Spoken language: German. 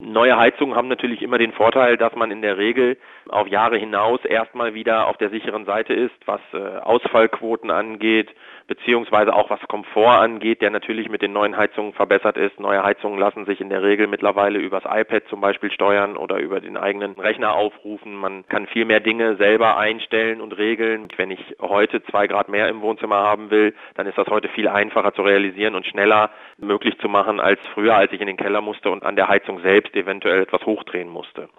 Neue Heizungen haben natürlich immer den Vorteil, dass man in der Regel auf Jahre hinaus erstmal wieder auf der sicheren Seite ist, was Ausfallquoten angeht, beziehungsweise auch was Komfort angeht, der natürlich mit den neuen Heizungen verbessert ist. Neue Heizungen lassen sich in der Regel mittlerweile übers iPad zum Beispiel steuern oder über den eigenen Rechner aufrufen. Man kann viel mehr Dinge selber einstellen und regeln. Wenn ich heute 2 Grad mehr im Wohnzimmer haben will, dann ist das heute viel einfacher zu realisieren und schneller möglich zu machen als früher, als ich in den Keller musste und an der Heizung selbst eventuell etwas hochdrehen musste.